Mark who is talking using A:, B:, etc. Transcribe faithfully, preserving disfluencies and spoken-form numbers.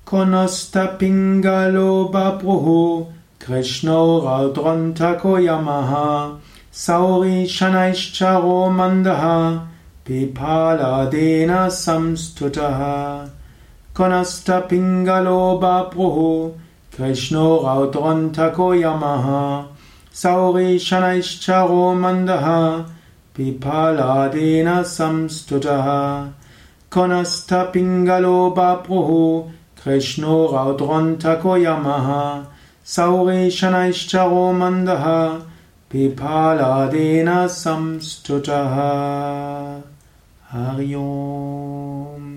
A: Konastapingalo Babruhu, Krishno Raudrontako Yamaha, Sauri Shanaishcharo Mandaha, Pipaladena Samstutaha. Konastapingalo Babruhu, Krishno Raudrontako Yamaha, Sauri Shanaishcharo Mandaha, Pipaladena Samstutaha. Konastapingalo Babruhu, Krishno Raudrontako Yamaha, Sauri Shanaishcharo Mandaha, Pipaladena Samstutaha. Hari Om.